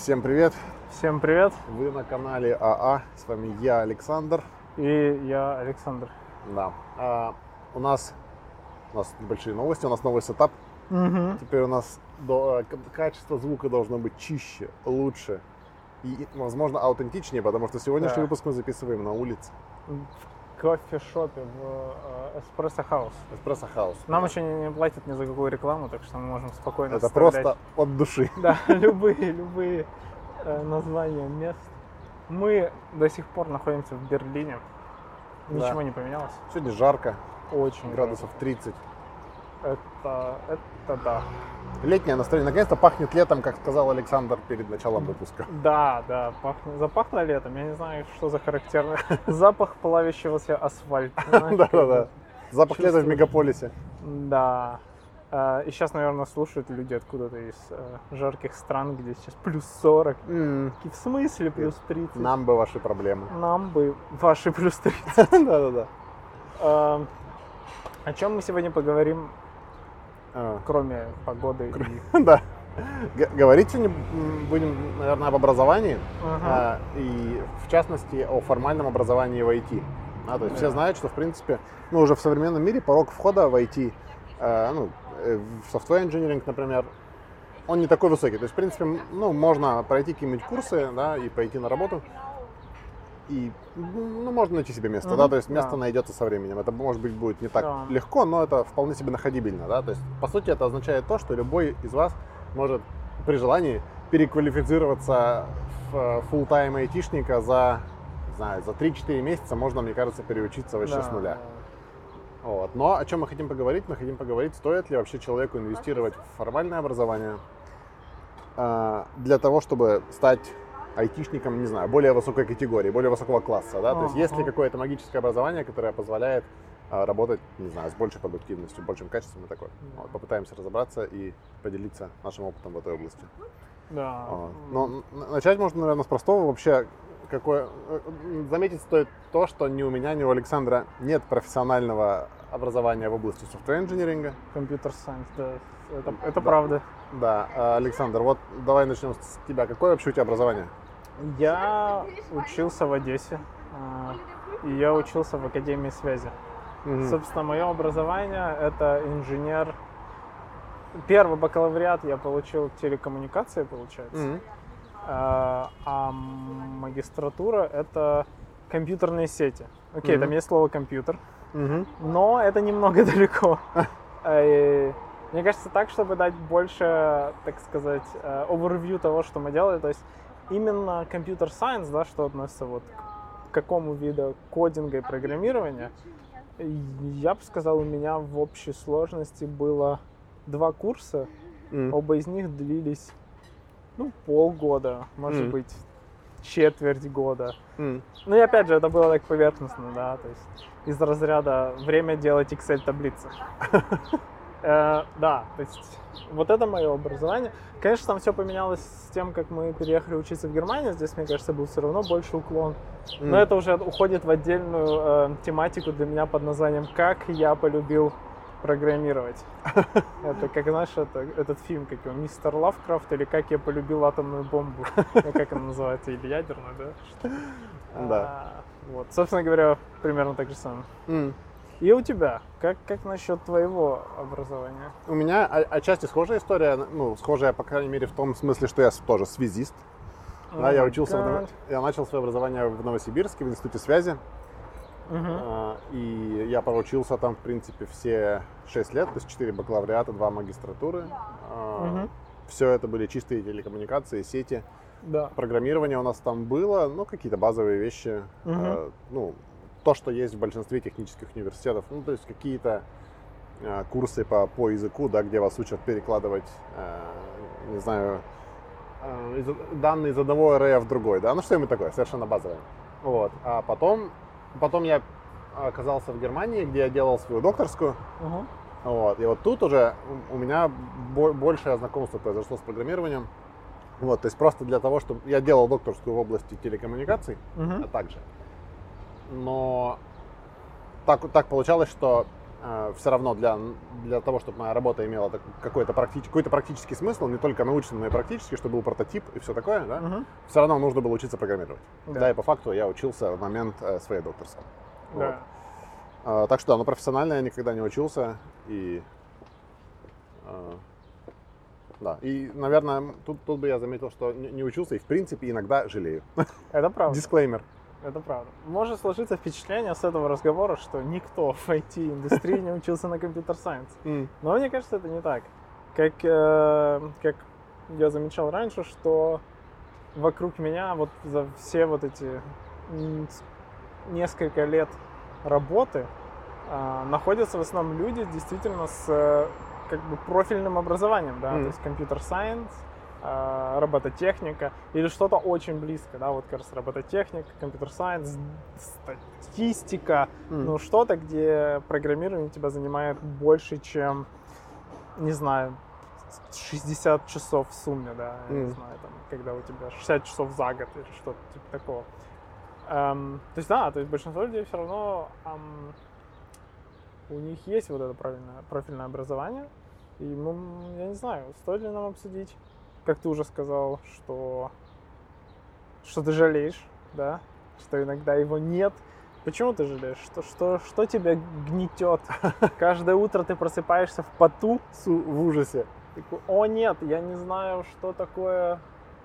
Всем привет! Всем привет! Вы на канале АА, с вами я, Александр. И я, Александр. Да. У нас небольшие новости, у нас новый сетап. Теперь у нас качество звука должно быть чище, лучше и, возможно, аутентичнее, потому что сегодняшний выпуск мы записываем на улице. В кофе-шопе в Эспрессо Хаус. Эспрессо Хаус. Нам еще не платят ни за какую рекламу, так что мы можем спокойно Это вставлять. просто от души. Да, любые названия мест. Мы до сих пор находимся в Берлине. Ничего не поменялось. Сегодня жарко. Очень градусов 30. Это да. Летнее настроение. Наконец-то пахнет летом, как сказал Александр перед началом выпуска. Да, запахло летом. Я не знаю, что за характерный запах плавящегося асфальта. Да. Запах лета в мегаполисе. Да. И сейчас, наверное, слушают люди откуда-то из жарких стран, где сейчас плюс 40. В смысле плюс 30? Нам бы ваши проблемы. Нам бы ваши плюс 30. Да. О чем мы сегодня поговорим, кроме погоды? Да. Говорить сегодня будем, наверное, об образовании. И, в частности, о формальном образовании в IT. То есть все знают, что, в принципе, уже в современном мире порог входа в IT, в software engineering, например, он не такой высокий. То есть, в принципе, можно пройти какие-нибудь курсы, и пойти на работу. И можно найти себе место, то есть место найдется со временем. Это, может быть, будет не так легко, но это вполне себе находибельно, То есть, по сути, это означает то, что любой из вас может при желании переквалифицироваться в full-time айтишника за 3-4 месяца, можно, мне кажется, переучиться вообще с нуля. Но о чем мы хотим поговорить? Мы хотим поговорить, стоит ли вообще человеку инвестировать в формальное образование для того, чтобы стать айтишником, более высокой категории, более высокого класса, То есть есть ли какое-то магическое образование, которое позволяет работать, с большей продуктивностью, большим качеством и такое. Попытаемся разобраться и поделиться нашим опытом в этой области. Да. Но начать можно, наверное, с простого. Вообще, заметить стоит то, что ни у меня, ни у Александра нет профессионального образования в области софтвер-инжиниринга. Компьютер-сайенс, да. Это правда. Да. Александр, давай начнем с тебя. Какое вообще у тебя образование? Я учился в Одессе, и я учился в Академии связи. Собственно, мое образование — это инженер. Первый бакалавриат я получил телекоммуникации, получается. А магистратура — это компьютерные сети. Окей, там есть слово «компьютер», но это немного далеко. Мне кажется, так, чтобы дать больше, так сказать, overview того, что мы делали, то есть именно компьютер-сайенс, что относится к какому виду кодинга и программирования, я бы сказал, у меня в общей сложности было 2 курса, оба из них длились полгода, может быть, четверть года. И опять же, это было так поверхностно, то есть из разряда время делать Excel-таблицы. Да, то есть это мое образование. Конечно, там все поменялось с тем, как мы переехали учиться в Германию. Здесь, мне кажется, был все равно больше уклон. Но это уже уходит в отдельную тематику для меня под названием «Как я полюбил программировать». Это, как, знаешь, этот фильм, как его, «Мистер Лавкрафт» или «Как я полюбил атомную бомбу». Как она называется? Или ядерную, да? Да. Собственно говоря, примерно так же самое. И у тебя? Как насчет твоего образования? У меня отчасти схожая история, схожая, по крайней мере, в том смысле, что я тоже связист. Я начал свое образование в Новосибирске, в Институте связи. И я проучился там, в принципе, все 6 лет, то есть 4 бакалавриата, 2 магистратуры. Все это были чистые телекоммуникации, сети. Да. Программирование у нас там было, какие-то базовые вещи. То, что есть в большинстве технических университетов, то есть какие-то курсы по языку, где вас учат перекладывать, данные из одного array в другой, что-нибудь такое, совершенно базовое. А потом я оказался в Германии, где я делал свою докторскую, и тут уже у меня большее знакомство произошло с программированием, то есть просто для того, чтобы я делал докторскую в области телекоммуникаций, а также. Но так получалось, что все равно для того, чтобы моя работа имела какой-то практический смысл, не только научный, но и практический, чтобы был прототип и все такое, да, все равно нужно было учиться программировать. Да, и по факту я учился в момент своей докторской. Да. Вот. Так что, да, но профессионально я никогда не учился. И, да, и, наверное, тут бы я заметил, что не учился и, в принципе, иногда жалею. Это правда. Дисклеймер. Это правда. Может сложиться впечатление с этого разговора, что никто в IT-индустрии не учился на компьютер-сайенс. Но мне кажется, это не так. Как я замечал раньше, что вокруг меня вот за все вот эти несколько лет работы находятся в основном люди действительно с как бы профильным образованием, да, то есть компьютер-сайенс, робототехника или что-то очень близко, да, вот как раз робототехника, компьютер-сайенс, статистика, ну что-то, где программирование тебя занимает больше, чем, не знаю, 60 часов в сумме, да, я не знаю, там, когда у тебя 60 часов за год или что-то типа такого. То есть, да, то есть большинство людей все равно у них есть вот это профильное образование, и, я не знаю, стоит ли нам обсудить, как ты уже сказал, что ты жалеешь, да, что иногда его нет. Почему ты жалеешь? Что тебя гнетет? Каждое утро ты просыпаешься в поту, в ужасе. Такой, о нет, я не знаю, что такое...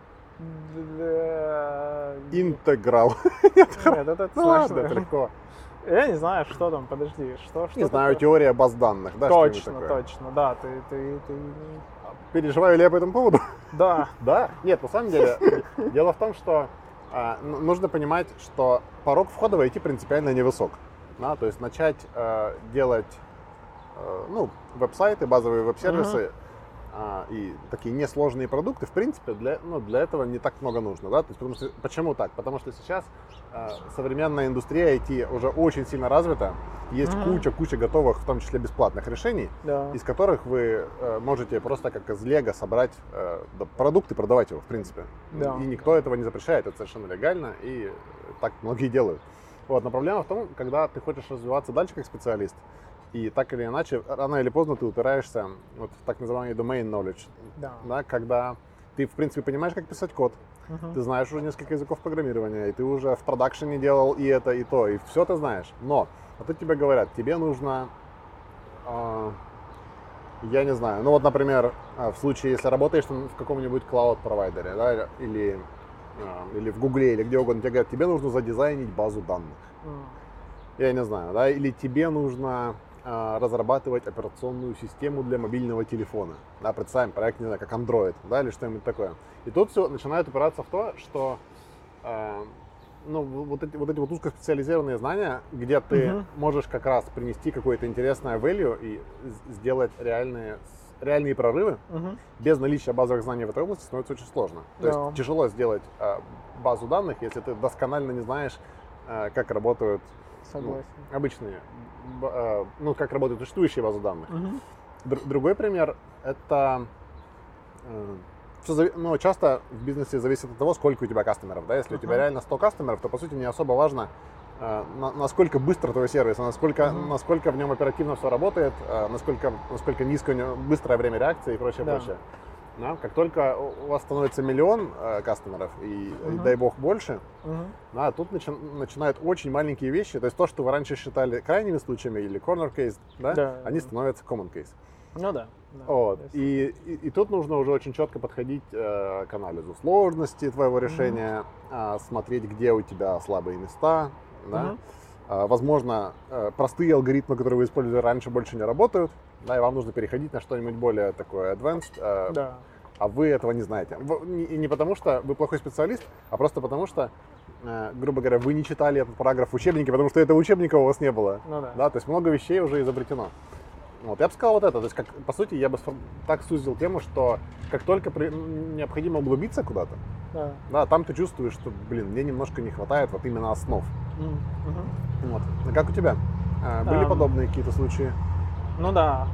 Интеграл. Нет, это сложно. Это легко. Я не знаю, что там, подожди, что не знаю, теория баз данных, да? Точно, да, ты... Переживаю ли я по этому поводу? Да. Да? Нет, на самом деле, дело в том, что нужно понимать, что порог входа в IT принципиально невысок. Да? То есть начать делать веб-сайты, базовые веб-сервисы, и такие несложные продукты, в принципе, для этого не так много нужно. Да? То есть, почему так? Потому что сейчас современная индустрия IT уже очень сильно развита. Есть куча готовых, в том числе бесплатных решений, из которых вы можете просто как из Лего собрать продукт и продавать его, в принципе. Да. И никто этого не запрещает, это совершенно легально, и так многие делают. Вот. Но проблема в том, когда ты хочешь развиваться дальше как специалист, и так или иначе, рано или поздно ты упираешься вот в так называемый domain knowledge, да, когда ты, в принципе, понимаешь, как писать код, ты знаешь уже несколько языков программирования, и ты уже в продакшене делал и это, и то, и все ты знаешь. Но тут тебе говорят, тебе нужно, я не знаю, ну вот, например, в случае, если работаешь в каком-нибудь клауд-провайдере, да, или в Гугле, или где угодно, тебе говорят, тебе нужно задизайнить базу данных. Я не знаю, да, или тебе нужно разрабатывать операционную систему для мобильного телефона. Да, представим проект, не знаю, как Android, да, или что-нибудь такое. И тут все начинает упираться в то, что вот эти узкоспециализированные знания, где ты можешь как раз принести какое-то интересное value и сделать реальные прорывы, без наличия базовых знаний в этой области становится очень сложно. То есть тяжело сделать базу данных, если ты досконально не знаешь, как работают обычные, как работают существующие базы данных. Другой пример — это часто в бизнесе зависит от того, сколько у тебя кастомеров. Да? Если у тебя реально 100 кастомеров, то по сути не особо важно, насколько быстро твой сервис, насколько в нем оперативно все работает, насколько низкое у него быстрое время реакции и прочее. Да? Как только у вас становится миллион кастомеров, и дай бог больше, да, тут начинают очень маленькие вещи, то есть то, что вы раньше считали крайними случаями или corner case, да, они становятся common case. Ну да. Вот. И тут нужно уже очень четко подходить к анализу сложности твоего решения, смотреть, где у тебя слабые места, да. Возможно, простые алгоритмы, которые вы использовали раньше, больше не работают, да, и вам нужно переходить на что-нибудь более такое advanced, а вы этого не знаете. И не потому, что вы плохой специалист, а просто потому, что, грубо говоря, вы не читали этот параграф в учебнике, потому что этого учебника у вас не было. Да, то есть много вещей уже изобретено. Вот, я бы сказал вот это, то есть, по сути, я бы так сузил тему, что как только необходимо углубиться куда-то, да, там ты чувствуешь, что, мне немножко не хватает вот именно основ. Вот. А как у тебя? Были подобные какие-то случаи? Ну да,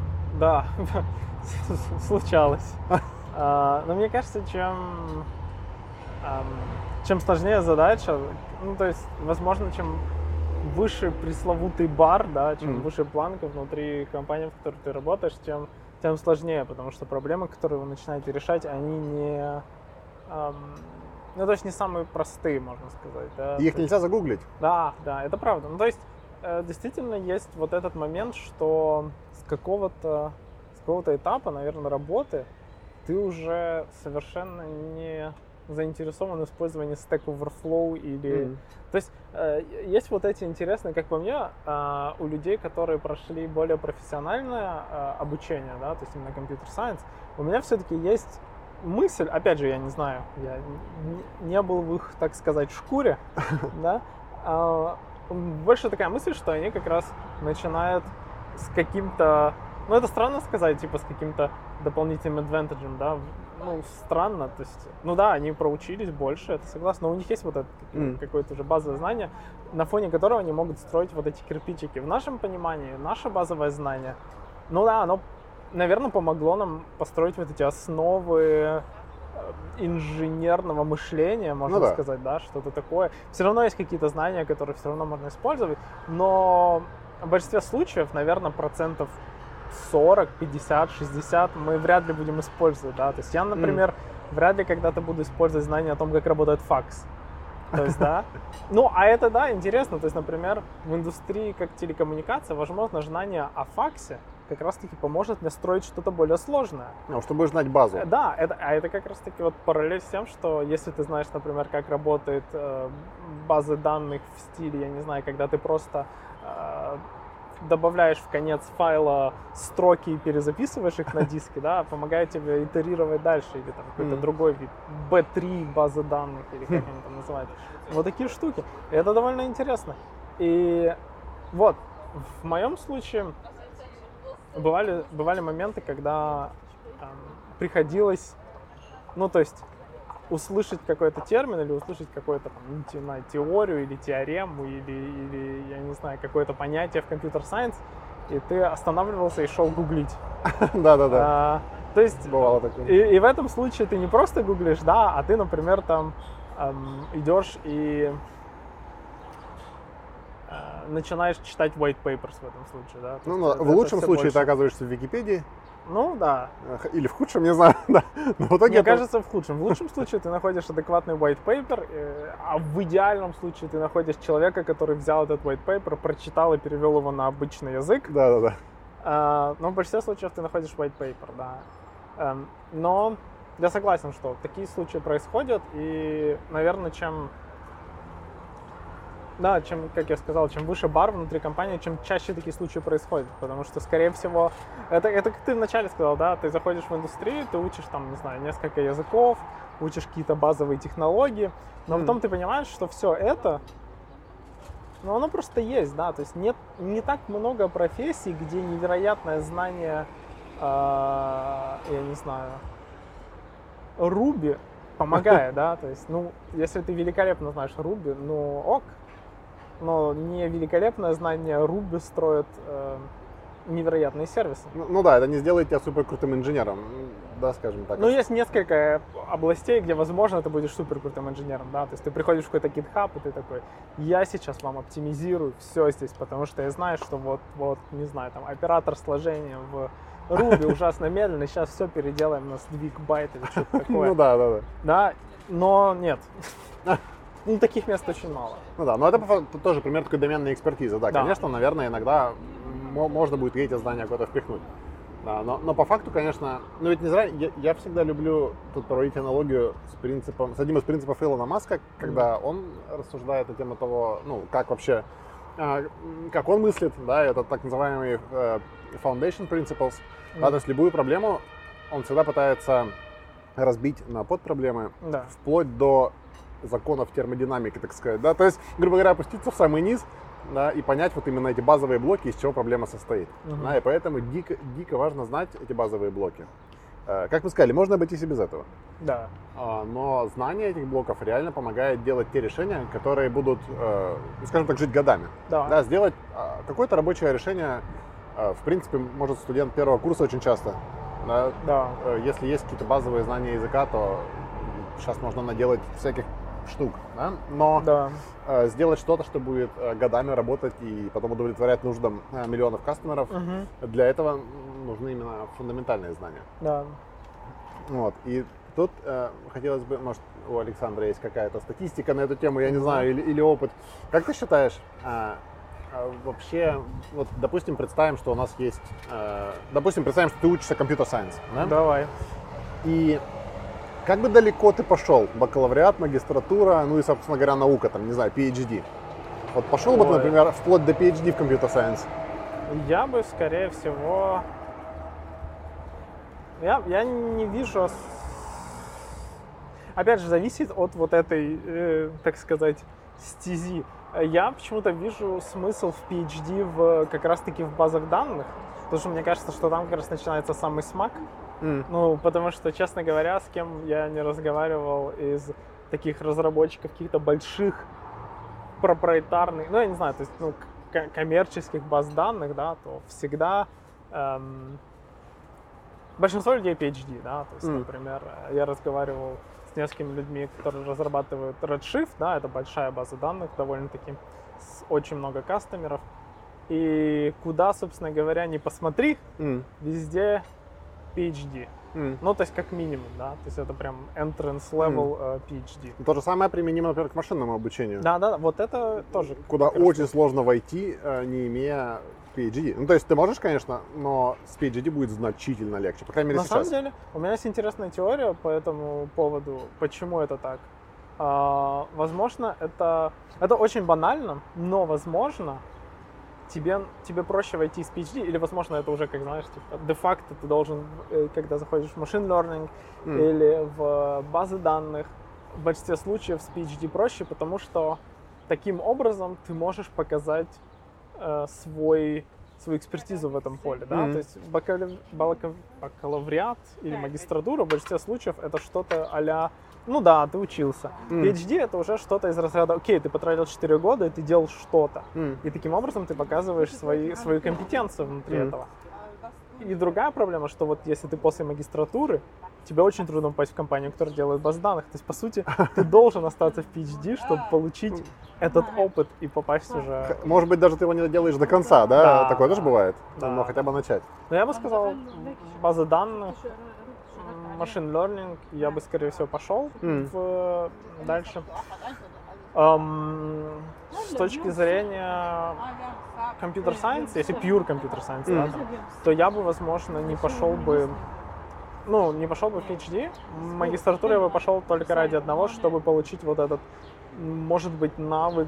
случалось. Но мне кажется, чем сложнее задача, то есть, возможно, чем выше пресловутый бар, да, чем выше планка внутри компании, в которой ты работаешь, тем сложнее, потому что проблемы, которые вы начинаете решать, они не... ну, то есть не самые простые, можно сказать. Да? Их нельзя загуглить. Да, это правда. Ну, то есть действительно есть вот этот момент, что с какого-то этапа, наверное, работы ты уже совершенно не заинтересован в использовании Stack Overflow или... То есть есть вот эти интересные, как по мне, у людей, которые прошли более профессиональное обучение, да, то есть именно Computer Science, у меня все-таки есть мысль, опять же, я не знаю, я не был в их, так сказать, шкуре, да, больше такая мысль, что они как раз начинают с каким-то, ну это странно сказать, типа с каким-то дополнительным адвантажем, да, ну странно, то есть, ну да, они проучились больше, это согласен, но у них есть вот это какое-то уже базовое знание, на фоне которого они могут строить вот эти кирпичики. В нашем понимании, наше базовое знание, ну да, оно, наверное, помогло нам построить вот эти основы инженерного мышления, можно сказать, да, что-то такое. Все равно есть какие-то знания, которые все равно можно использовать, но в большинстве случаев, наверное, 40, 50, 60 мы вряд ли будем использовать, да, то есть я, например, вряд ли когда-то буду использовать знания о том, как работает факс, то есть, да, ну, а это, да, интересно, то есть, например, в индустрии как телекоммуникация, возможно, знание о факсе как раз-таки поможет мне строить что-то более сложное. Ну, что будешь знать базу. Да, это как раз-таки вот параллель с тем, что если ты знаешь, например, как работает базы данных в стиле, я не знаю, когда ты просто добавляешь в конец файла строки и перезаписываешь их на диске, да, помогает тебе итерировать дальше, или там какой-то другой вид, B3 базы данных, или как они там называют. Вот такие штуки. И это довольно интересно. И вот, в моем случае бывали моменты, когда приходилось, ну, то есть, услышать какой-то термин или услышать какую-то, не знаю, теорию или теорему или, я не знаю, какое-то понятие в Computer Science, и ты останавливался и шел гуглить. Да. То есть, бывало такое. И в этом случае ты не просто гуглишь, да, а ты, например, там идешь и начинаешь читать white papers в этом случае, да. Ну, в лучшем случае ты оказываешься в Википедии. Ну, да. Или в худшем, не знаю, да. Но в итоге Мне кажется, в худшем. В лучшем случае ты находишь адекватный white paper, а в идеальном случае ты находишь человека, который взял этот white paper, прочитал и перевел его на обычный язык. Да. Но в большинстве случаев ты находишь white paper, да. Но я согласен, что такие случаи происходят, и, наверное, чем, как я сказал, чем выше бар внутри компании, чем чаще такие случаи происходят. Потому что, скорее всего, это как ты вначале сказал, да, ты заходишь в индустрию, ты учишь там, не знаю, несколько языков, учишь какие-то базовые технологии, но потом ты понимаешь, что все это, ну, оно просто есть, да, то есть не так много профессий, где невероятное знание, я не знаю, Ruby помогает, да, то есть, ну, если ты великолепно знаешь Ruby, ну, ок, но не великолепное знание Ruby строит невероятные сервисы. Ну да, это не сделает тебя супер крутым инженером, да, скажем так. Ну, есть несколько областей, где, возможно, ты будешь супер крутым инженером, да, то есть ты приходишь в какой-то GitHub, и ты такой, я сейчас вам оптимизирую все здесь, потому что я знаю, что вот, не знаю, там, оператор сложения в Ruby ужасно медленно, сейчас все переделаем на сдвиг байт или что-то такое. Ну да. Да, но нет. Ну, таких мест очень мало. Ну да, но это тоже пример такой доменной экспертизы. Да, конечно, наверное, иногда можно будет эти знания куда-то впихнуть. Да, но по факту, конечно, ну ведь не зря, я всегда люблю тут проводить аналогию с одним из принципов Илона Маска, когда он рассуждает на тему того, ну, как вообще, как он мыслит, да, это так называемые foundation principles, да, то есть любую проблему он всегда пытается разбить на подпроблемы, вплоть до законов термодинамики, так сказать, да, то есть, грубо говоря, опуститься в самый низ, да, и понять вот именно эти базовые блоки, из чего проблема состоит, да, и поэтому дико важно знать эти базовые блоки. Как вы сказали, можно обойтись и без этого. Да. Но знание этих блоков реально помогает делать те решения, которые будут, скажем так, жить годами. Да, сделать какое-то рабочее решение, в принципе, может студент первого курса очень часто. Да. Если есть какие-то базовые знания языка, то сейчас можно наделать всяких штук, да? Но Да. Сделать что-то, что будет годами работать и потом удовлетворять нуждам миллионов кастомеров, для этого нужны именно фундаментальные знания. Да. Вот. И тут хотелось бы, может, у Александра есть какая-то статистика на эту тему, я не знаю, или опыт. Как ты считаешь, вообще, вот, допустим, представим, что у нас есть, представим, что ты учишься компьютер-сайенс, да? Давай. И как бы далеко ты пошел? Бакалавриат, магистратура, ну и, собственно говоря, наука, там, не знаю, PhD. Вот пошел бы ты, например, вплоть до PhD в компьютер-сайенс? Я бы, скорее всего... Я не вижу... Опять же, зависит от вот этой, так сказать, стези. Я почему-то вижу смысл в PhD как раз-таки в базах данных, потому что мне кажется, что там как раз начинается самый смак. Ну, потому что, честно говоря, с кем я не разговаривал из таких разработчиков каких-то больших проприетарных, ну, я не знаю, то есть, ну, коммерческих баз данных, да, то всегда большинство людей PhD, да, то есть, например, я разговаривал с несколькими людьми, которые разрабатывают Redshift, да, это большая база данных, довольно-таки с очень много кастомеров, и куда, собственно говоря, не посмотри, везде PhD. Ну, то есть, как минимум, да, то есть это прям entrance level PhD. То же самое применимо, например, к машинному обучению. Да, вот это тоже. Куда очень сложно войти, не имея PhD. Ну, то есть ты можешь, конечно, но с PhD будет значительно легче, по крайней мере, сейчас. На самом деле, у меня есть интересная теория по этому поводу, почему это так. Возможно, это очень банально, но, возможно, тебе проще войти с PhD, или, возможно, это уже, как знаешь, типа, де-факто ты должен, когда заходишь в machine learning или в базы данных, в большинстве случаев с PhD проще, потому что таким образом ты можешь показать свою экспертизу в этом поле, да, то есть бакалавриат или магистратура в большинстве случаев это что-то а-ля, ну да, ты учился. PhD это уже что-то из разряда, окей, ты потратил 4 года, и ты делал что-то. И таким образом ты показываешь свою компетенцию внутри этого. И другая проблема, что вот если ты после магистратуры, тебе очень трудно попасть в компанию, которая делает баз данных. То есть, по сути, ты должен остаться в PhD, чтобы получить этот опыт и попасть уже... Может быть, даже ты его не делаешь до конца, да? Да. Такое тоже бывает? Да. Но хотя бы начать. Но я бы сказал, база данных, machine learning, я бы, скорее всего, пошел дальше. С точки зрения computer science, если pure computer science, да, там, то я бы, возможно, не пошел бы в PhD. В магистратуру я бы пошел только ради одного, чтобы получить вот этот, может быть, навык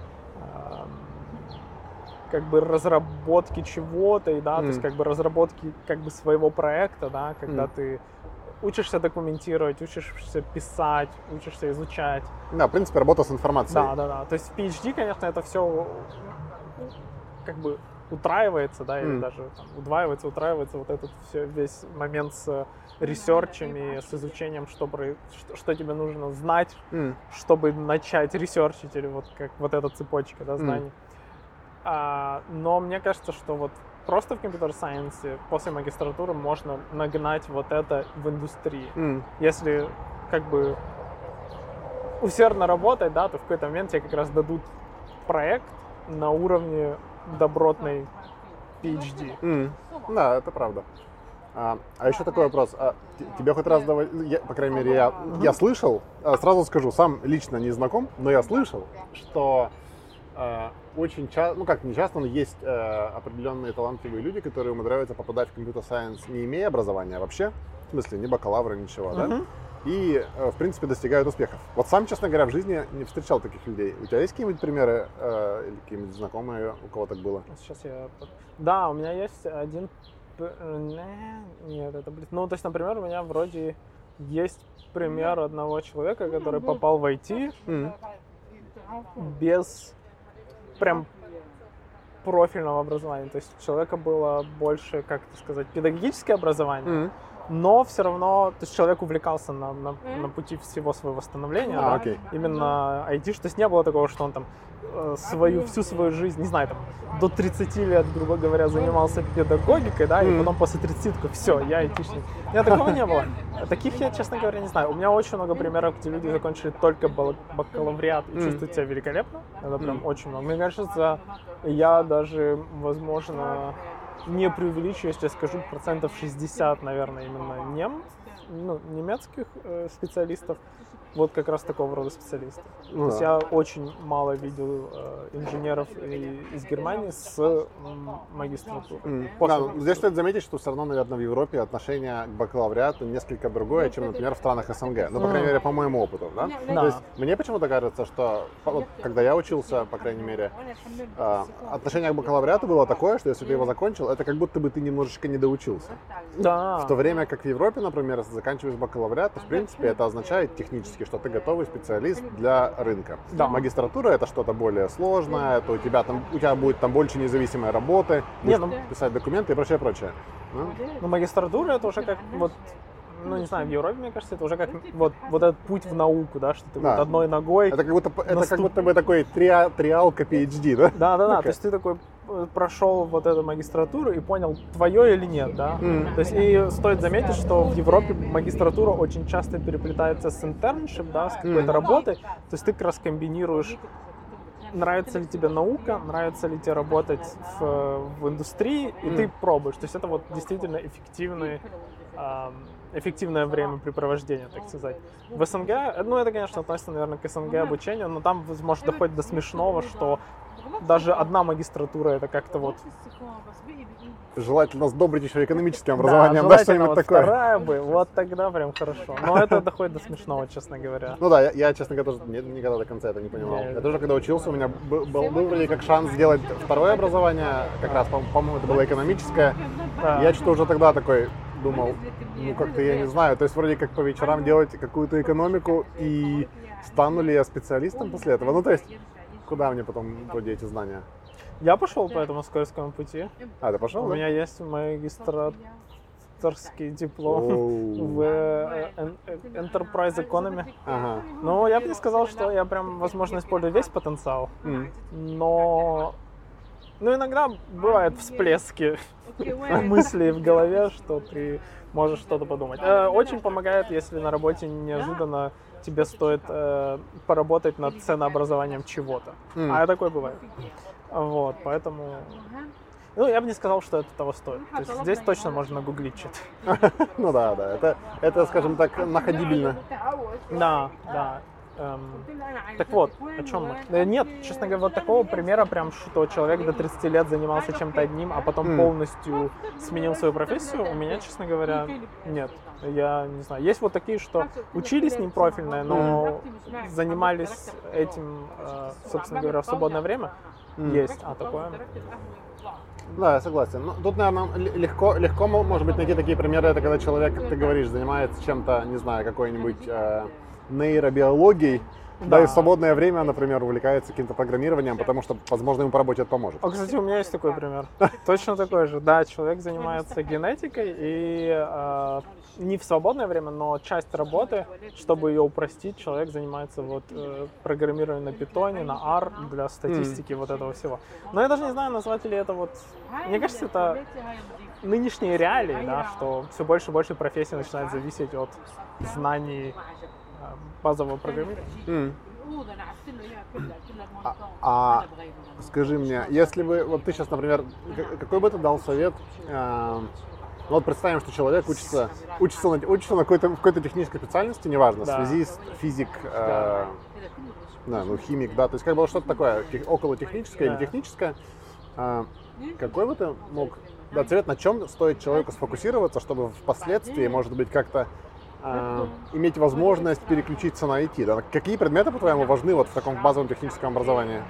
как бы разработки чего-то, и, да, то есть как бы разработки как бы своего проекта, да, когда ты учишься документировать, учишься писать, учишься изучать. Да, в принципе, работа с информацией. Да. То есть в PhD, конечно, это все как бы утраивается, или даже там, удваивается, утраивается вот этот весь момент с ресерчами, с изучением, что тебе нужно знать, чтобы начать ресерчить, или вот как вот эта цепочка, да, знаний. Но мне кажется, что вот просто в компьютер-сайенсе после магистратуры можно нагнать вот это в индустрии. Если как бы усердно работать, да, то в какой-то момент тебе как раз дадут проект на уровне добротной PhD. Да, это правда. А еще такой вопрос. Тебе хоть раз давали, по крайней мере, я слышал, сразу скажу, сам лично не знаком, но я слышал, что очень часто, ну как не часто, но есть определенные талантливые люди, которые умудряются попадать в компьютер-сайенс, не имея образования вообще, в смысле, ни бакалавра, ничего, да? И, в принципе, достигают успехов. Вот сам, честно говоря, в жизни не встречал таких людей. У тебя есть какие-нибудь примеры или какие-нибудь знакомые, у кого так было? Сейчас Да, у меня есть один... Нет, это... Ну, то есть, например, у меня вроде есть пример одного человека, который попал в IT без прям профильного образования. То есть у человека было больше, как это сказать, педагогическое образование, но все равно, то есть человек увлекался на пути всего своего становления, да, именно IT, то есть не было такого, что он там всю свою жизнь, не знаю, там, до 30 лет, грубо говоря, занимался педагогикой, да, и потом после 30 такой, все, я айтишник. Нет, такого не было. Таких я, честно говоря, не знаю. У меня очень много примеров, где люди закончили только бакалавриат и чувствуют себя великолепно. Это прям очень много. Мне кажется, я даже, возможно, не преувеличу, если я скажу 60%, наверное, именно немецких специалистов. Вот как раз такого рода специалистов. То есть я очень мало видел инженеров из Германии с магистратурой. Здесь стоит заметить, что все равно, наверное, в Европе отношение к бакалавриату несколько другое, чем, например, в странах СНГ. Ну, по крайней мере, по моему опыту. Да? То есть мне почему-то кажется, что когда я учился, по крайней мере, отношение к бакалавриату было такое, что если ты его закончил, это как будто бы ты немножечко не доучился. Да. В то время как в Европе, например, если заканчиваешь бакалавриат, то, в принципе, это означает технически, что ты готовый специалист для рынка. Да. Магистратура — это что-то более сложное, то у тебя будет там больше независимой работы, писать документы и прочее. Ну, магистратура — это уже как вот, ну, не знаю, в Европе, мне кажется, это уже как вот этот путь в науку, да, что ты вот одной ногой... Это как будто бы такой триалка PhD, да? Да, то есть ты такой прошел вот эту магистратуру и понял, твое или нет, да. То есть и стоит заметить, что в Европе магистратура очень часто переплетается с интерншип, да, с какой-то работой. То есть ты как раз комбинируешь, нравится ли тебе наука, нравится ли тебе работать в индустрии, и ты пробуешь. То есть это вот действительно эффективное времяпрепровождение, так сказать. В СНГ, ну это, конечно, относится, наверное, к СНГ обучению, но там, может, доходит до смешного, что даже одна магистратура — это как-то вот... Желательно сдобрить еще экономическим образованием, да, что-нибудь такое. Вторая бы, вот тогда прям хорошо. Но это доходит до смешного, честно говоря. Ну да, я, честно говоря, тоже никогда до конца это не понимал. Я тоже, когда учился, у меня был вроде как шанс сделать второе образование, как раз, по-моему, это было экономическое. Я что-то уже тогда такой думал, ну как-то я не знаю, то есть вроде как по вечерам делать какую-то экономику, и стану ли я специалистом после этого? Ну то есть, куда мне потом вроде эти знания? Я пошел по этому скользкому пути. А, ты пошел? У меня есть магистраторский диплом в Enterprise Economy. Ага. Ну, я бы не сказал, что я прям, возможно, использую весь потенциал, но иногда бывают всплески мыслей в голове, что ты можешь что-то подумать. Очень помогает, если на работе неожиданно тебе стоит поработать над ценообразованием чего-то. А такое бывает. Вот, поэтому... Ну, я бы не сказал, что это того стоит. То есть здесь точно можно нагуглить что-то. Ну да, это, скажем так, находибельно. Да. Так вот, о чем мы? Нет, честно говоря, вот такого примера прям, что человек до 30 лет занимался чем-то одним, а потом полностью сменил свою профессию, у меня, честно говоря, нет. Я не знаю. Есть вот такие, что учились непрофильно, но занимались этим, собственно говоря, в свободное время. Есть, такое. Да, я согласен. Ну, тут, наверное, легко может быть найти такие примеры. Это когда человек, как ты говоришь, занимается чем-то, не знаю, какой-нибудь нейробиологией, да, и в свободное время, например, увлекается каким-то программированием, потому что, возможно, ему по работе это поможет. Кстати, у меня есть такой пример. Точно такой же. Да, человек занимается генетикой, и не в свободное время, но часть работы, чтобы ее упростить, человек занимается программированием на питоне, на R для статистики вот этого всего. Но я даже не знаю, назвать ли это вот... Мне кажется, это нынешние реалии, да, что все больше и больше профессий начинает зависеть от знаний базового программирования. Скажи мне, если бы, вот ты сейчас, например, какой бы ты дал совет, ну вот представим, что человек учится на какой-то технической специальности, неважно, связист, физик, химик, да, то есть как бы что-то такое, около техническое или техническое, какой бы ты мог дать совет, на чем стоит человеку сфокусироваться, чтобы впоследствии, может быть, как-то иметь возможность переключиться на IT, да? Какие предметы, по-твоему, важны вот в таком базовом техническом образовании?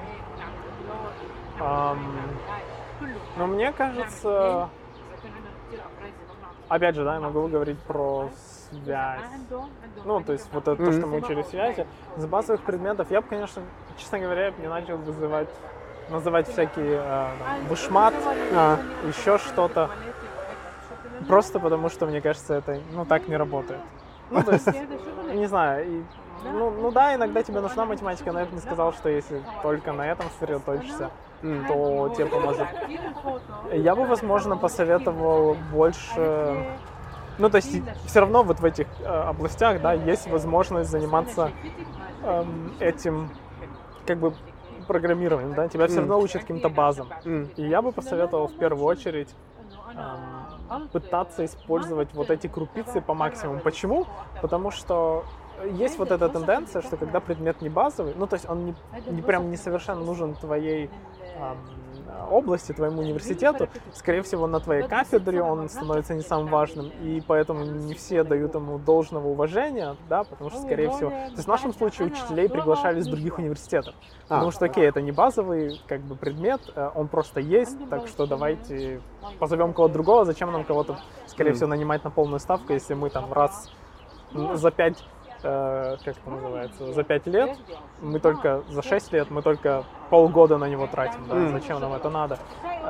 Ну, мне кажется, опять же, да, я могу говорить про связь. Ну, то есть вот это то, что мы учили в связи. Из базовых предметов я бы, конечно, честно говоря, не начал называть всякие вышмат, еще что-то. Просто потому, что, мне кажется, это, так не работает. Ну, то есть, не знаю, да, иногда тебе нужна математика, но я бы не сказал, что если только на этом сосредоточишься, то тебе поможет. Я бы, возможно, посоветовал больше... Ну, то есть, все равно вот в этих областях, да, есть возможность заниматься этим, как бы, программированием, да, тебя все равно учат каким-то базам. И я бы посоветовал в первую очередь пытаться использовать вот эти крупицы по максимуму. Почему? Потому что есть вот эта тенденция, что когда предмет не базовый, ну, то есть он не прям не совершенно нужен твоей области, твоему университету, скорее всего, на твоей кафедре он становится не самым важным, и поэтому не все дают ему должного уважения, да, потому что, скорее всего, то есть в нашем случае учителей приглашали из других университетов, потому что, окей, это не базовый, как бы, предмет, он просто есть, так что давайте позовем кого-то другого, зачем нам кого-то, скорее всего, нанимать на полную ставку, если мы там раз за 5 как это называется, за 5 лет, за 6 лет мы только полгода на него тратим, да, зачем нам это надо.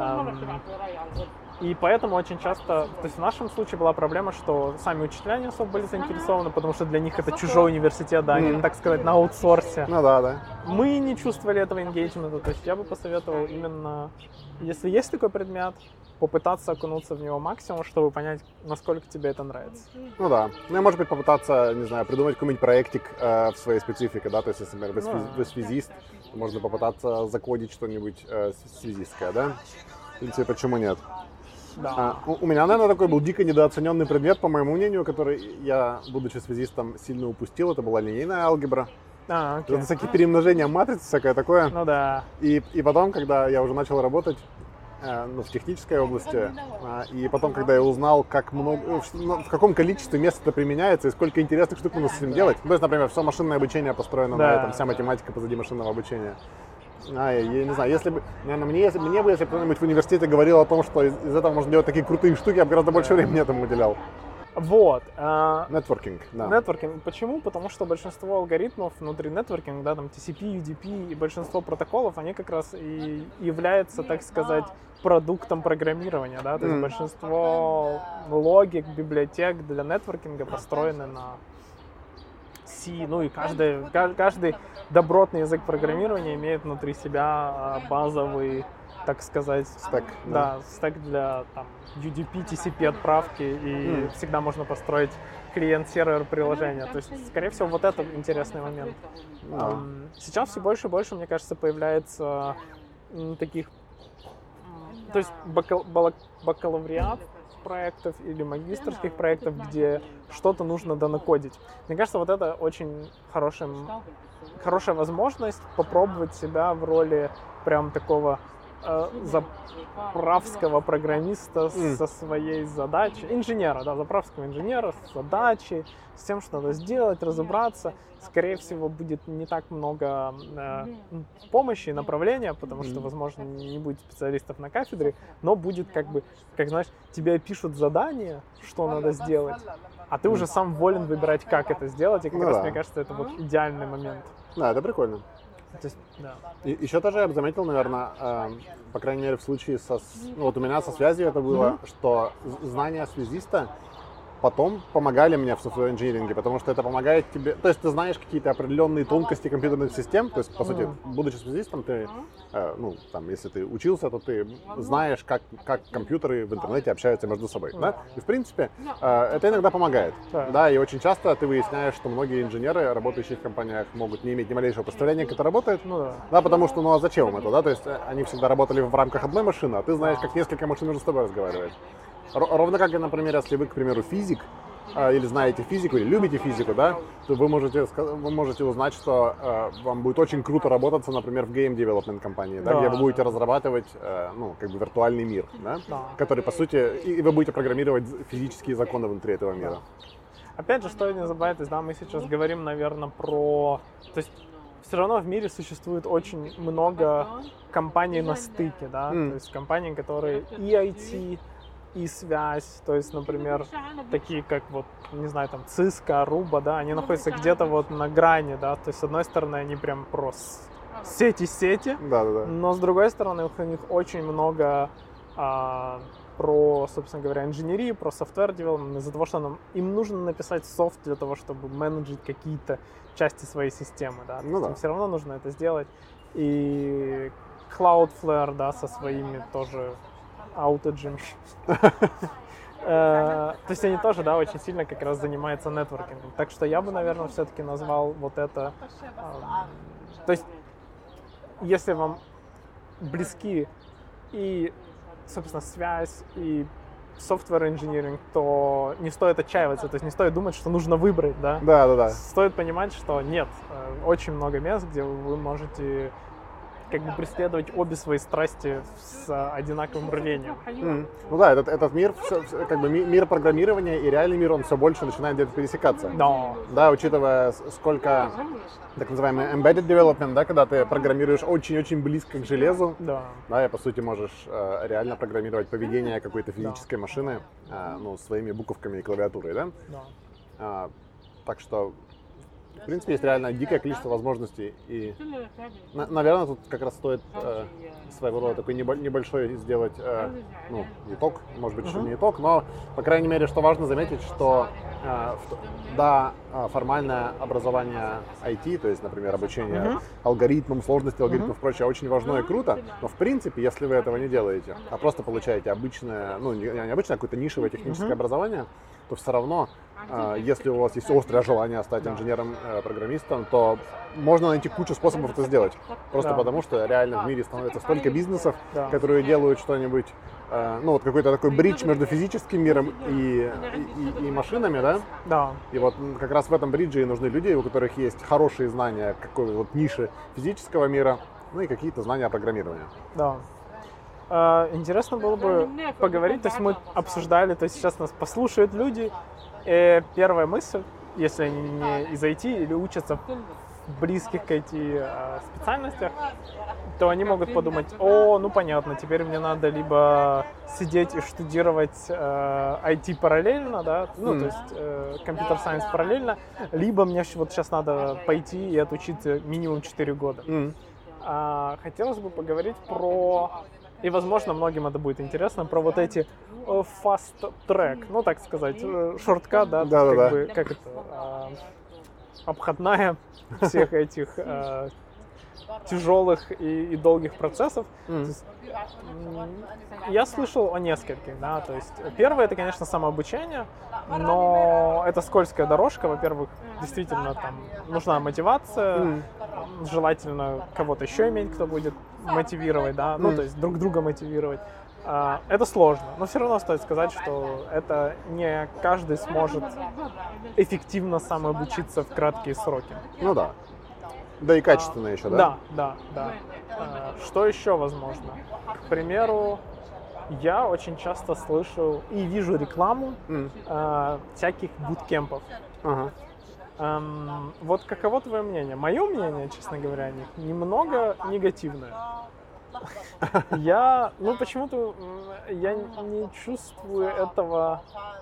И поэтому очень часто, то есть в нашем случае была проблема, что сами учителя не особо были заинтересованы, потому что для них это чужой университет, да, они, так сказать, на аутсорсе. Ну да. Мы не чувствовали этого engagement, то есть я бы посоветовал именно, если есть такой предмет, попытаться окунуться в него максимум, чтобы понять, насколько тебе это нравится. Ну да. Ну и, может быть, попытаться, не знаю, придумать какой-нибудь проектик в своей специфике, да, то есть, если, например, вы связист, то можно попытаться закодить что-нибудь связистское, да? В принципе, почему нет? Да. У меня, наверное, такой был дико недооцененный предмет, по моему мнению, который я, будучи связистом, сильно упустил. Это была линейная алгебра. Это всякие перемножения матриц, всякое такое. Ну да. И потом, когда я уже начал работать в технической области, и потом, когда я узнал, как много, в каком количестве мест это применяется и сколько интересных штук нужно с этим делать. То есть, например, все машинное обучение построено на этом, вся математика позади машинного обучения. Я не знаю, если бы кто-нибудь в университете говорил о том, что из этого можно делать такие крутые штуки, я бы гораздо больше времени этому уделял. Вот. Нетворкинг, да. Нетворкинг. Почему? Потому что большинство алгоритмов внутри нетворкинга, да, там TCP, UDP и большинство протоколов, они как раз и являются, так сказать, продуктом программирования, да, то есть большинство логик, библиотек для нетворкинга построены на C, ну и каждый добротный язык программирования имеет внутри себя базовый, так сказать, стек, стек для там, UDP, TCP отправки, и всегда можно построить клиент-сервер приложения. То есть, скорее всего, вот это интересный момент. Сейчас все больше и больше, мне кажется, появляется таких, то есть бакалавриат проектов или магистерских проектов, где что-то нужно донакодить. Мне кажется, вот это очень хорошая возможность попробовать себя в роли прям такого заправского программиста со своей задачей, заправского инженера с задачей, с тем, что надо сделать, разобраться. Скорее всего, будет не так много помощи и направления, потому что, возможно, не будет специалистов на кафедре, но будет знаешь, тебе пишут задание, что надо сделать, а ты уже сам волен выбирать, как это сделать, и как раз, мне кажется, это вот идеальный момент. Да, это прикольно. То есть, да. И еще тоже я бы заметил, наверное, по крайней мере, в случае вот у меня со связью это было, что знания связиста потом помогали мне в софтвер-инжиниринге, потому что это помогает тебе, то есть ты знаешь какие-то определенные тонкости компьютерных систем, то есть, по сути, будучи связистом, ты, если ты учился, то ты знаешь, как компьютеры в интернете общаются между собой, да? И, в принципе, это иногда помогает, да, и очень часто ты выясняешь, что многие инженеры, работающие в компаниях, могут не иметь ни малейшего представления, как это работает, да, потому что, а зачем им это, да, то есть они всегда работали в рамках одной машины, а ты знаешь, как несколько машин между собой разговаривают. Ровно как, например, если вы, к примеру, физик, или знаете физику, или любите физику, да, то вы можете узнать, что вам будет очень круто работаться, например, в Game Development компании, да, где вы будете разрабатывать, виртуальный мир, да, который, по сути, и вы будете программировать физические законы внутри этого мира. Опять же, стоит не забывать, то есть, мы сейчас говорим, наверное, то есть, все равно в мире существует очень много компаний на стыке, да, то есть компаний, которые и IT, и связь, то есть, например, такие как Cisco, Aruba, да, они находятся где-то вот на грани, да, то есть, с одной стороны, они прям просто сети, да. Но с другой стороны, у них очень много про, собственно говоря, инженерию, про software development, из-за того, что им нужно написать софт для того, чтобы менеджить какие-то части своей системы, да. Ну, да. Им все равно нужно это сделать. И Cloudflare, да, со своими тоже аутеджами. То есть они тоже, да, очень сильно как раз занимаются нетворкингом. Так что я бы, наверное, все-таки назвал вот это. То есть, если вам близки и, собственно, связь, и software engineering, то не стоит отчаиваться, то есть не стоит думать, что нужно выбрать, да? Да. Стоит понимать, что нет, очень много мест, где вы можете как бы преследовать обе свои страсти с одинаковым рвением. Ну да, этот мир, как бы мир программирования и реальный мир, он все больше начинает где-то пересекаться. Но. Да, учитывая, сколько так называемый embedded development, да, когда ты программируешь очень-очень близко к железу, да, и по сути можешь реально программировать поведение какой-то физической машины, ну, своими буковками и клавиатурой, да? Да. Так что, в принципе, есть реально дикое количество возможностей, и, наверное, тут как раз стоит своего рода такой небольшой сделать, ну, итог, может быть, еще не итог, но, по крайней мере, что важно заметить, что, да, формальное образование IT, то есть, например, обучение алгоритмам, сложности алгоритмов и прочее, очень важно и круто, но, в принципе, если вы этого не делаете, а просто получаете обычное, ну, не обычное, а какое-то нишевое техническое образование, то все равно, если у вас есть острое желание стать инженером-программистом, то можно найти кучу способов это сделать. Просто потому, что реально в мире становится столько бизнесов, которые делают что-нибудь, ну вот какой-то такой бридж между физическим миром и машинами, да? Да. И вот как раз в этом бридже и нужны люди, у которых есть хорошие знания какой-то вот ниши физического мира, ну и какие-то знания программирования. Да. Интересно было бы поговорить, то есть мы обсуждали, то есть сейчас нас послушают люди, и первая мысль, если они не из IT или учатся в близких к IT специальностях, то они могут подумать: о, ну понятно, теперь мне надо либо сидеть и штудировать IT параллельно, да, ну то есть компьютер сайенс параллельно, либо мне вот сейчас надо пойти и отучиться минимум 4 года. Хотелось бы поговорить про... И, возможно, многим это будет интересно, про вот эти fast track, ну, так сказать, шорткат, да, как бы, как это, обходная всех этих тяжелых и долгих процессов. Есть, я слышал о нескольких, да, то есть первое — это, конечно, самообучение, но это скользкая дорожка. Во-первых, действительно, там нужна мотивация, желательно кого-то еще иметь, кто будет мотивировать, да, ну, то есть друг друга мотивировать. Это сложно, но все равно стоит сказать, что это не каждый сможет эффективно самообучиться в краткие сроки. Ну да. Да и качественно еще, да? Да. Что еще возможно? К примеру, я очень часто слышу и вижу рекламу всяких буткемпов. Вот каково твое мнение? Мое мнение, честно говоря, о них немного негативное. Почему-то я не чувствую этого.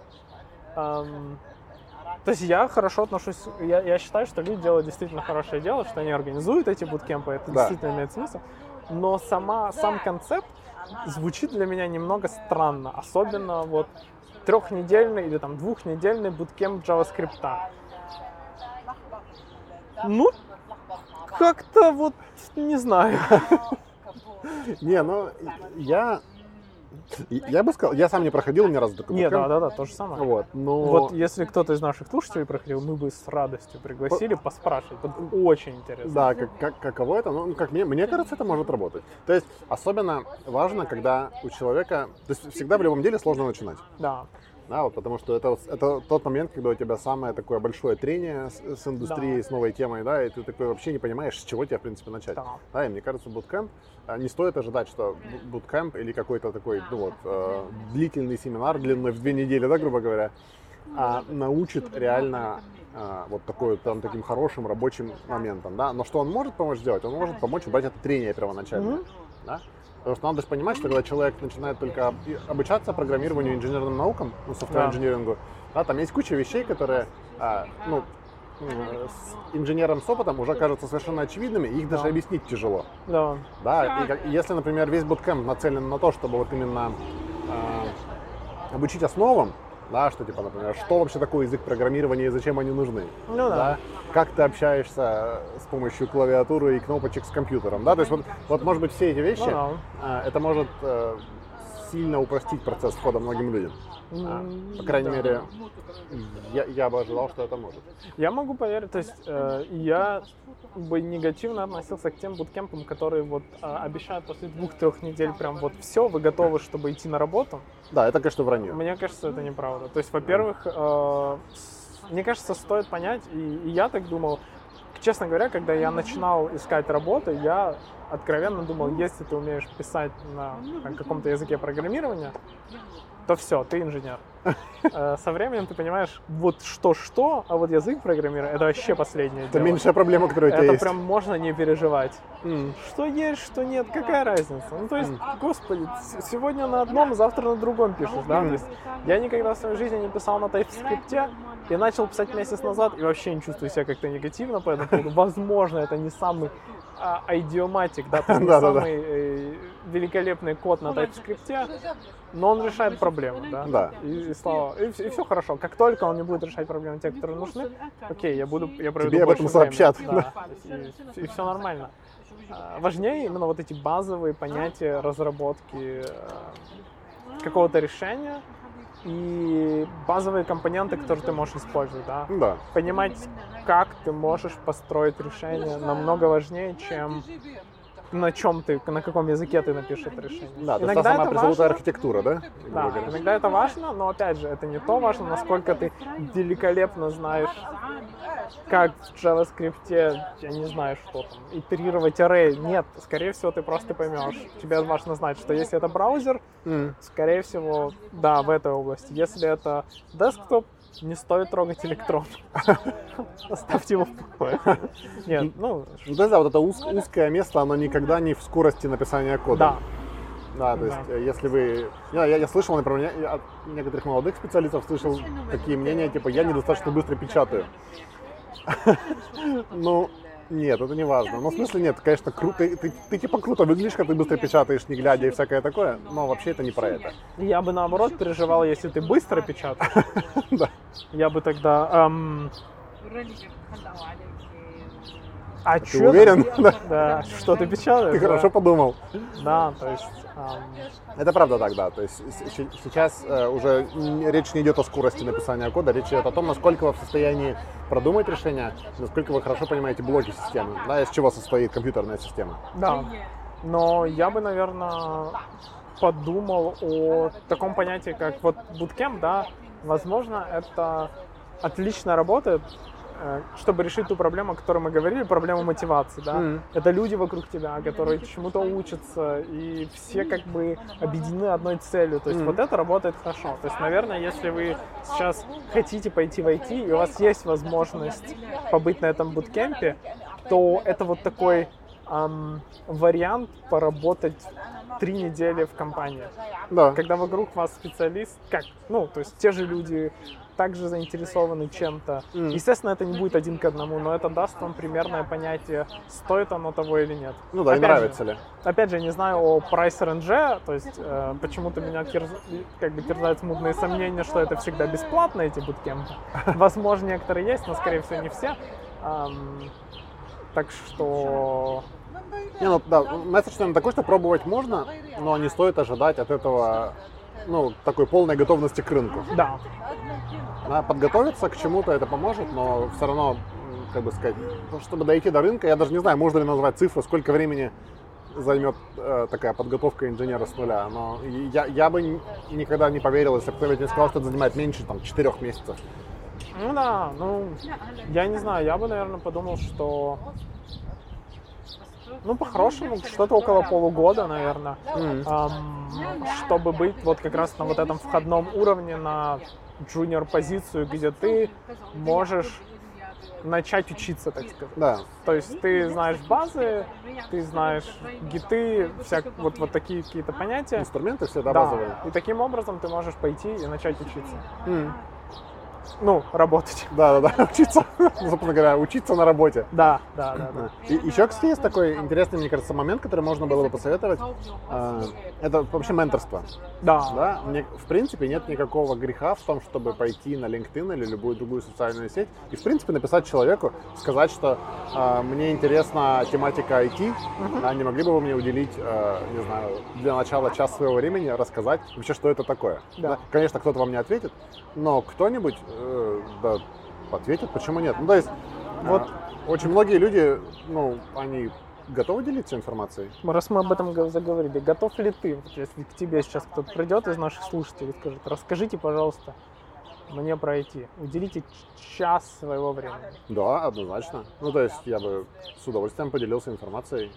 То есть я хорошо отношусь, я считаю, что люди делают действительно хорошее дело, что они организуют эти буткемпы, это действительно имеет смысл. Но сам концепт звучит для меня немного странно, особенно вот 3-недельный или там 2-недельный буткемп JavaScript. Ну, как-то вот не знаю. Не, ну я бы сказал, я сам не проходил ни разу такой буткемп. Нет, да, то же самое. Вот, но... Вот если кто-то из наших слушателей проходил, мы бы с радостью пригласили поспрашивать. Это очень интересно. Да, каково это? Ну, как мне кажется, это может работать. То есть особенно важно, когда у человека... То есть всегда в любом деле сложно начинать. Да. Да, вот, потому что это тот момент, когда у тебя самое такое большое трение с индустрией, с новой темой, да, и ты такой вообще не понимаешь, с чего тебе, в принципе, начать. Да, и мне кажется, буткемп, не стоит ожидать, что буткемп или какой-то такой, длительный семинар длиной в 2 недели, да, грубо говоря, научит реально вот таким хорошим рабочим моментом, да. Но что он может помочь сделать? Он может помочь убрать это трение первоначальное, да. Потому что надо же понимать, что когда человек начинает только обучаться программированию, инженерным наукам, софтвер-инжинирингу, да, там есть куча вещей, которые с инженером с опытом уже кажутся совершенно очевидными, и их даже объяснить тяжело. Да, и если, например, весь буткемп нацелен на то, чтобы вот именно обучить основам, да, что типа, например, что вообще такое язык программирования и зачем они нужны. Ну да. Как ты общаешься с помощью клавиатуры и кнопочек с компьютером. Да? То есть вот может быть, все эти вещи, это может сильно упростить процесс входа многим людям. По крайней мере, я бы ожидал, что это может. Я могу поверить, то есть я бы негативно относился к тем буткемпам, которые вот обещают после 2-3 недель прям вот все, вы готовы, чтобы идти на работу. Да, это, конечно, вранье. Мне кажется, это неправда. То есть, во-первых, мне кажется, стоит понять, и я так думал, честно говоря, когда я начинал искать работу, я откровенно думал, если ты умеешь писать на каком-то языке программирования, то все, ты инженер. Со временем ты понимаешь, вот что, а вот язык программирования — это вообще последнее Это дело. меньшая проблема, которая у тебя есть. Это прям можно не переживать. Что есть, что нет, какая разница? Ну, то есть, господи, сегодня на одном, завтра на другом пишешь, да? То есть, я никогда в своей жизни не писал на TypeScript, и начал писать месяц назад, и вообще не чувствую себя как-то негативно по этому поводу. Возможно, это не самый идиоматик, да, то есть не самый великолепный код на TypeScript, но он решает проблему, да? И все хорошо. Как только он не будет решать проблемы те, которые нужны, окей, я проведу тебе больше об этом сообщат. времени, да, и все нормально. Важнее именно вот эти базовые понятия разработки какого-то решения и базовые компоненты, которые ты можешь использовать, да? Да. Понимать, как ты можешь построить решение, намного важнее, чем на каком языке ты напишешь это решение. Да, то есть та самая пресловутая архитектура, да? Да, иногда это важно, но опять же, это не то важно, насколько ты великолепно знаешь, как в JavaScript, я не знаю, что там, итерировать array. Нет, скорее всего, ты просто поймешь. Тебе важно знать, что если это браузер, скорее всего, да, в этой области. Если это десктоп, не стоит трогать электрон. Оставьте его в покое. Нет, да, вот это узкое место, оно никогда не в скорости написания кода. Да. Да, то есть, если вы... Я слышал, например, от некоторых молодых специалистов слышал такие мнения, типа, я недостаточно быстро печатаю. Ну, нет, это не важно. Ну, в смысле, нет, конечно, круто. Ты типа круто выглядишь, когда ты быстро печатаешь, не глядя и всякое такое, но вообще это не про это. Я бы, наоборот, переживал, если ты быстро печатаешь. Да. Я бы тогда... А ты уверен? Да, что ты печатаешь? Ты хорошо подумал. Да, то есть... Это правда так, да. То есть сейчас уже речь не идет о скорости написания кода, речь идет о том, насколько вы в состоянии продумать решение, насколько вы хорошо понимаете блоки системы, да, из чего состоит компьютерная система. Да, но я бы, наверное, подумал о таком понятии, как вот bootcamp, да, возможно, это отлично работает, чтобы решить ту проблему, о которой мы говорили, проблему мотивации, да. Это люди вокруг тебя, которые чему-то учатся, и все как бы объединены одной целью. То есть вот это работает хорошо. То есть, наверное, если вы сейчас хотите пойти в IT, и у вас есть возможность побыть на этом буткемпе, то это вот такой вариант поработать 3 недели в компании. Да. Когда вокруг вас специалист, то есть те же люди также заинтересованы чем-то. Естественно, это не будет 1 к 1, но это даст вам примерное понятие, стоит оно того или нет. Ну да, и нравится ли. Опять же, я не знаю о Price RNG, то есть почему-то меня терзают смутные сомнения, что это всегда бесплатно, эти буткемпы. Возможно, некоторые есть, но, скорее всего, не все. Так что... Месседж, наверное, такой, что пробовать можно, но не стоит ожидать от этого, такой полной готовности к рынку. Да. Подготовиться к чему-то это поможет, но все равно, как бы сказать, чтобы дойти до рынка, я даже не знаю, можно ли назвать цифру, сколько времени займет такая подготовка инженера с нуля. Но я бы никогда не поверил, если бы кто-нибудь мне сказал, что это занимает меньше 4 месяцев. Я не знаю, я бы, наверное, подумал, что... по-хорошему, что-то около полугода, наверное, чтобы быть вот как раз на вот этом входном уровне, на джуниор-позицию, где ты можешь начать учиться, так сказать. Да. То есть ты знаешь базы, ты знаешь гиты, вот такие какие-то понятия. Инструменты все, базовые. И таким образом ты можешь пойти и начать учиться. работать. Да, учиться, собственно говоря, учиться на работе. Да. И еще, кстати, есть такой интересный, мне кажется, момент, который можно было бы посоветовать. Это вообще менторство. Да. В принципе, нет никакого греха в том, чтобы пойти на LinkedIn или любую другую социальную сеть и, в принципе, написать человеку, сказать, что мне интересна тематика IT, не могли бы вы мне уделить, не знаю, для начала час своего времени, рассказать вообще, что это такое. Да? Конечно, кто-то вам не ответит, но кто-нибудь ответит, почему нет. То есть, очень многие люди, они готовы делиться информацией? Раз мы об этом заговорили, готов ли ты, если к тебе сейчас кто-то придет из наших слушателей и скажет, расскажите, пожалуйста, мне про IT, уделите час своего времени? Да, однозначно. То есть я бы с удовольствием поделился информацией,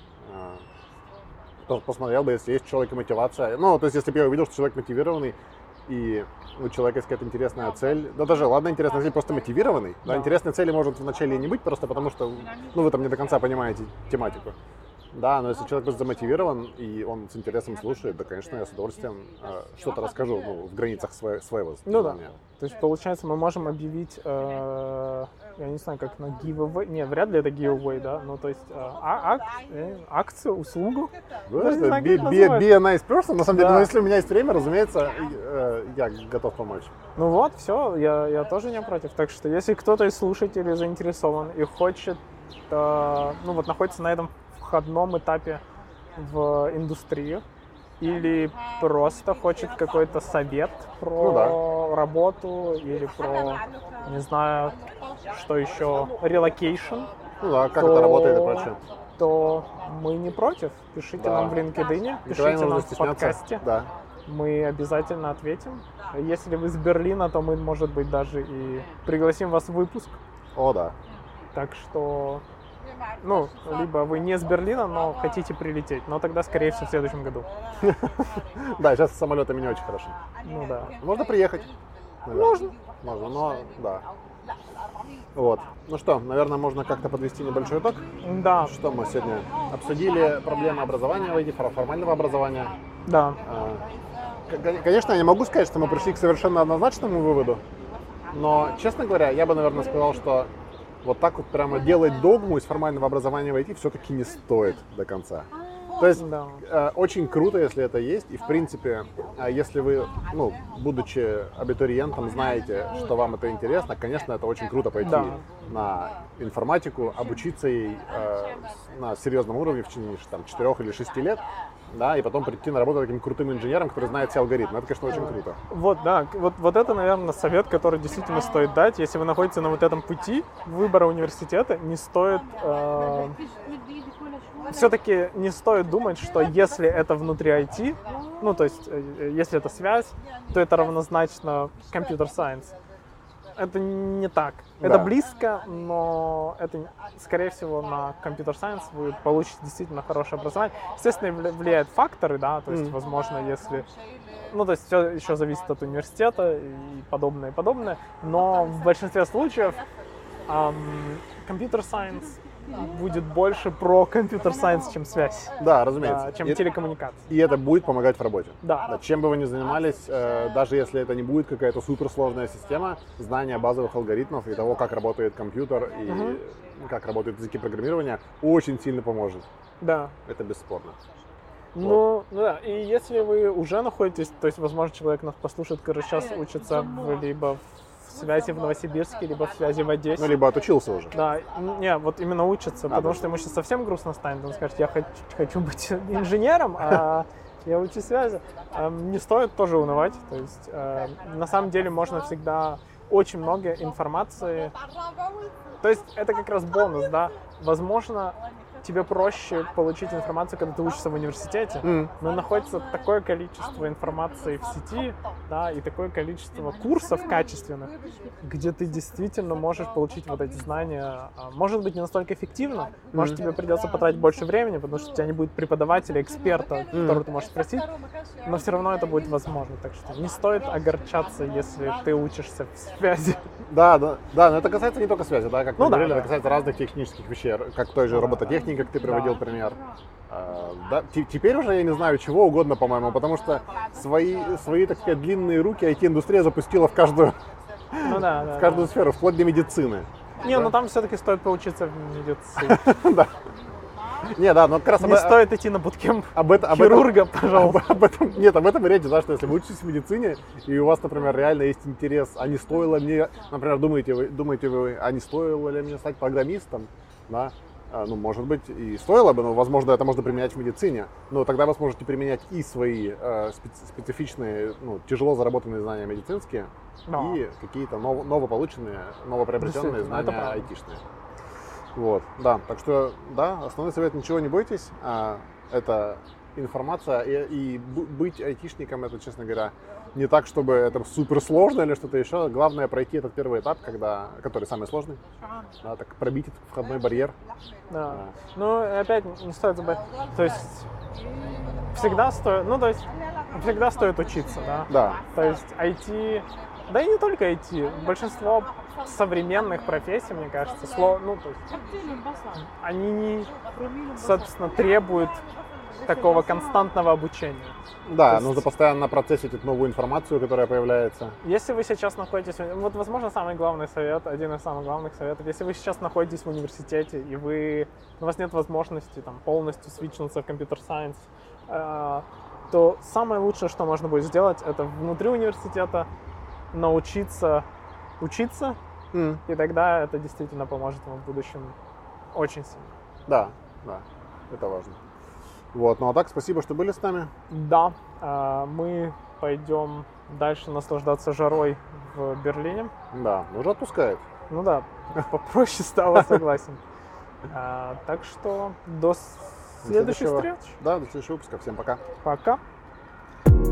посмотрел бы, если есть у человека мотивация. То есть если бы я увидел, что человек мотивированный, и у человека есть какая-то интересная цель, интересная цель, просто мотивированный. Да, интересной цели может вначале и не быть, просто потому что, вы там не до конца понимаете тематику. Да, но если человек просто замотивирован, и он с интересом слушает, да, конечно, я с удовольствием что-то расскажу, в границах своего знания. То есть, получается, мы можем объявить, я не знаю, как на giveaway, нет, вряд ли это giveaway, да, то есть акцию, услугу. Be a nice person, на самом деле, но если у меня есть время, разумеется, я готов помочь. Все, я тоже не против. Так что, если кто-то из слушателей заинтересован и хочет, находится на этом входном этапе в индустрию или просто хочет какой-то совет про работу или про, не знаю, что еще, relocation, как это работает и прочее, то мы не против. Пишите нам в LinkedIn, пишите нам в подкасте. Да. Мы обязательно ответим. Если вы из Берлина, то мы, может быть, даже и пригласим вас в выпуск. О, да. Так что... либо вы не из Берлина, но хотите прилететь, но тогда, скорее всего, в следующем году. Да, сейчас с самолетами не очень хорошо. Да. Можно приехать. Можно, но да. Что, наверное, можно как-то подвести небольшой итог? Да. Что мы сегодня обсудили? Проблемы образования в IT, формального образования. Да. Конечно, я не могу сказать, что мы пришли к совершенно однозначному выводу, но, честно говоря, я бы, наверное, сказал, что так прямо делать догму из формального образования в IT все-таки не стоит до конца. То есть очень круто, если это есть, и в принципе, если вы, будучи абитуриентом, знаете, что вам это интересно, конечно, это очень круто пойти на информатику, обучиться ей на серьезном уровне в течение 4 или 6 лет, да, и потом прийти на работу таким крутым инженером, который знает все алгоритмы. Это, конечно, очень круто. Вот это, наверное, совет, который действительно стоит дать. Если вы находитесь на этом пути выбора университета, не стоит... Все-таки не стоит думать, что если это внутри IT, то есть если это связь, то это равнозначно computer science. Это не так. Это близко, но это, скорее всего, на computer science вы получите действительно хорошее образование. Естественно, влияют факторы, да, то есть, возможно, если... то есть все еще зависит от университета и подобное, но в большинстве случаев computer science будет больше про компьютер сайенс, чем связь. Да, разумеется. Чем телекоммуникация. И это будет помогать в работе. Да. Чем бы вы ни занимались, даже если это не будет какая-то суперсложная система, знание базовых алгоритмов и того, как работает компьютер и как работают языки программирования, очень сильно поможет. Да. Это бесспорно. И если вы уже находитесь, то есть, возможно, человек нас послушает, который сейчас учится либо в связи в Новосибирске, либо в связи в Одессе. Либо отучился уже. Да, именно учится, потому что ему сейчас совсем грустно станет. Он скажет, я хочу быть инженером, а я учу связи. Не стоит тоже унывать. То есть, на самом деле, можно всегда очень много информации. То есть, это как раз бонус, да. Возможно, тебе проще получить информацию, когда ты учишься в университете, но находится такое количество информации в сети, да, и такое количество курсов качественных, где ты действительно можешь получить вот эти знания. Может быть, не настолько эффективно, может, тебе придется потратить больше времени, потому что у тебя не будет преподавателя, эксперта, которого ты можешь спросить, но все равно это будет возможно. Так что не стоит огорчаться, если ты учишься в связи. Да, но это касается не только связи, да, как мы говорили, это касается разных технических вещей, как той же робототехники, как ты приводил пример. Теперь уже я не знаю чего угодно, по-моему, потому что свои, так сказать, длинные руки IT-индустрия запустила в каждую Ну да, да. В каждую сферу, вплоть до медицины. Не, ну там все-таки стоит поучиться в медицине. Да. Не, да, но как раз Не стоит идти на буткемп хирурга, пожалуйста. Нет, об этом и речь, да, что если вы учитесь в медицине, и у вас, например, реально есть интерес, а не стоило мне, например, думаете вы, а не стоило ли мне стать программистом, да, ну, может быть, и стоило бы, но, возможно, это можно применять в медицине, но тогда вы сможете применять и свои специфичные, ну, тяжело заработанные знания медицинские, и какие-то новополученные, новоприобретенные знания айтишные. Вот, да, так что, да, основной совет: ничего не бойтесь, это информация, и быть айтишником, это, честно говоря, не так, чтобы это супер сложно или что-то еще. Главное пройти этот первый этап, который самый сложный, да, так пробить этот входной барьер. Да. Ну, опять не стоит забывать, то есть всегда стоит учиться, да. Да. То есть IT, да и не только IT, большинство современных профессий, мне кажется, они, собственно, требуют такого константного обучения. Да, нужно постоянно процессить новую информацию, которая появляется. Если вы сейчас находитесь, вот, возможно, самый главный совет, один из самых главных советов, если вы сейчас находитесь в университете, и у вас нет возможности там полностью свитчнуться в компьютер-сайенс, то самое лучшее, что можно будет сделать, это внутри университета научиться учиться, и тогда это действительно поможет вам в будущем очень сильно. Да, это важно. Вот, ну а так, спасибо, что были с нами. Да, мы пойдем дальше наслаждаться жарой в Берлине. Да, уже отпускает. Ну да, попроще стало, согласен. Так что до следующих встреч. Да, до следующего выпуска. Всем пока. Пока.